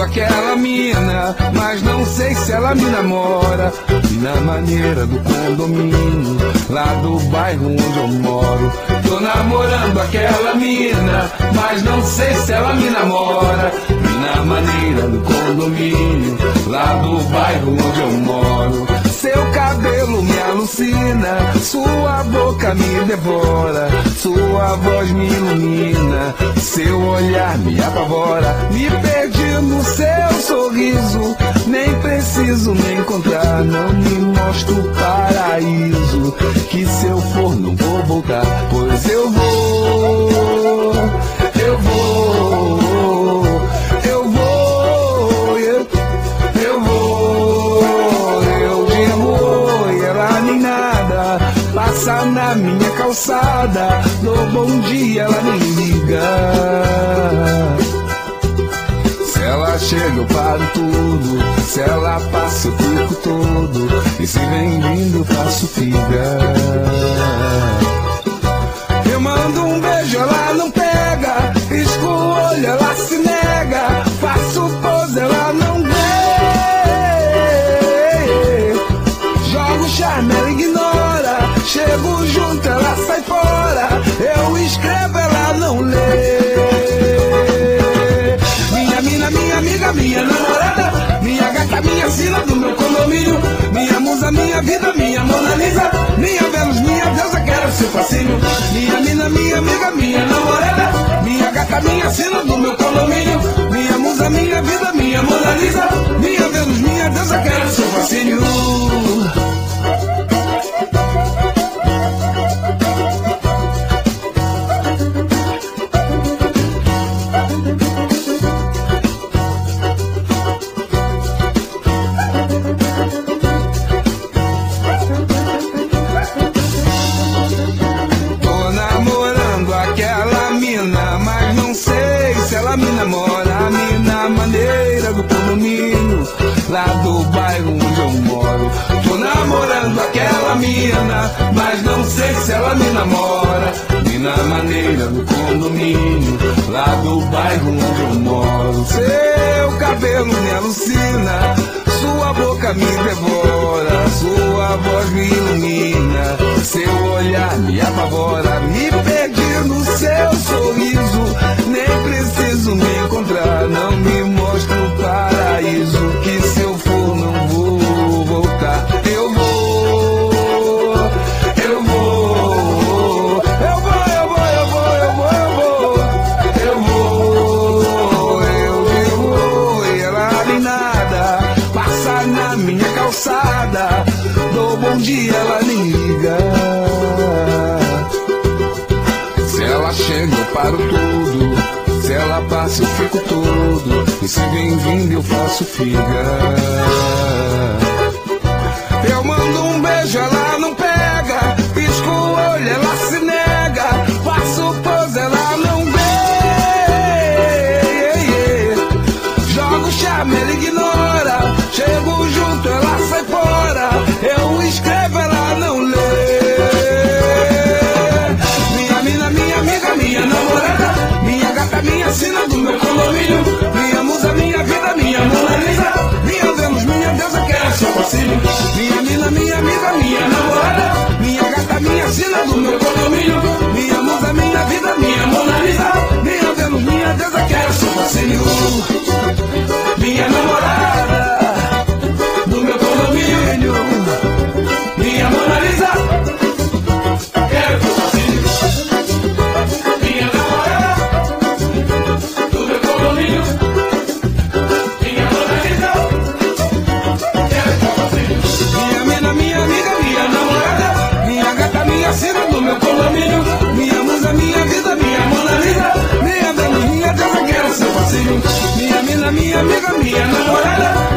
aquela mina, mas não sei se ela me namora. Na maneira do condomínio, lá do bairro onde eu moro. Tô namorando aquela mina, mas não sei se ela me namora. Na maneira do condomínio, lá do bairro onde eu moro. Seu cabelo me alucina, sua boca me devora, sua voz me ilumina, seu olhar me apavora. Me perdi no seu sorriso, nem preciso me encontrar. Não me mostra o paraíso, que se eu for não vou voltar. Pois eu vou, eu vou, eu vou, eu vou. Eu digo oi, ela nem nada, passa na minha calçada. Dou bom dia, ela nem liga. Se ela chega eu paro tudo, se ela passa eu fico todo, e se vem vindo eu faço figa. Eu mando um beijo, ela não pega, pisco o olho, ela se nega, faço pose, ela não vê. Jogo charme, ela ignora, chego junto, ela sai fora. Eu escrevo, ela não lê. Minha amiga, minha namorada, minha gata, minha sina do meu condomínio, minha musa, minha vida, minha Mona Lisa, minha Vênus, minha deusa, quero seu fascínio. Minha mina, minha amiga, minha namorada, minha gata, minha sina do meu condomínio, minha musa, minha vida, minha Mona Lisa, minha Vênus, minha deusa, quero seu fascínio. Me namora, a mina maneira do condomínio, lá do bairro onde eu moro. Tô namorando aquela mina, mas não sei se ela me namora. Mina maneira do condomínio, lá do bairro onde eu moro. Seu cabelo me alucina, sua boca me devora, sua voz me ilumina, seu olhar me apavora. Me perdi no seu sorriso, nem preciso me encontrar. Não me mostra o paraíso, que se eu for não vou voltar. Eu vou, eu vou, eu vou, eu vou, eu vou, eu vou, eu vou, eu digo oi, ela nem nada, passa na minha calçada. Dou bom dia, ela nem liga. Se ela chega eu paro tudo, se ela passa eu fico todo, e se vem vindo eu faço figa. Eu mando um beijo, ela não pega, pisco o olho, ela se nega, faço pose, ela não vê. Jogo charme, ela ignora, chego junto, ela sai fora. Eu escrevo, ela não lê. Minha amiga, minha namorada, minha gata, minha sina do meu condomínio, minha musa, minha vida, minha Mona Lisa, minha Vênus, minha deusa, quero seu fascínio. Minha mina, minha amiga, minha namorada, minha gata, minha sina do meu condomínio, minha musa, minha vida, minha Mona Lisa, minha Vênus, minha deusa, quero seu fascínio. Minha namorada do meu condomínio, minha Mona Lisa, quero seu fascínio. Sina do meu condomínio, minha musa, minha vida, minha Mona Lisa, minha Vênus, minha deusa, quero seu fascínio. Minha mina, minha amiga, minha namorada,